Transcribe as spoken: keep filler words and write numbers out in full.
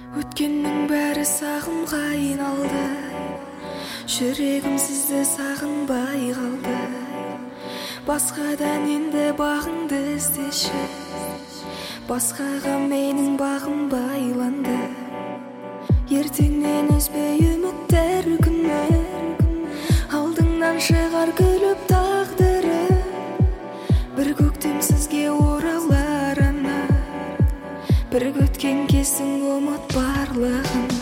Өткеннің бәрі сағымға айналды, жүрегім сізді сағынбай қалды. Басқадан енді бағыңды іздеші, басқаға менің бағым байланды. Ертеңнен үзбей үміттер күні, алдыңнан шығар күліп тағдыры. Бір көктем сізге оралар ана, бір көткен кездің ұмыт барлығын.